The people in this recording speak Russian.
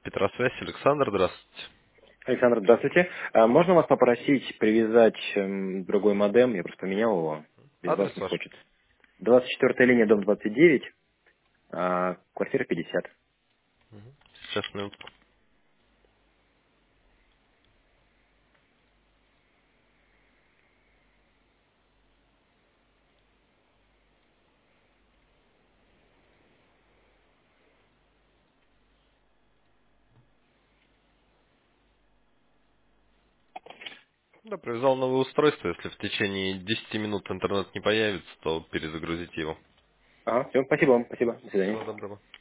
Петросвязь, Александр, здравствуйте. Александр, здравствуйте. Можно вас попросить привязать другой модем? Я просто поменял его. Без вас Адрес не ваш? хочет. 24-я линия, дом 29, квартира 50. Сейчас, минутку. Да, привязал новое устройство. Если в течение 10 минут интернет не появится, то перезагрузите его. Ага, все, спасибо вам, спасибо. До свидания. Всего доброго.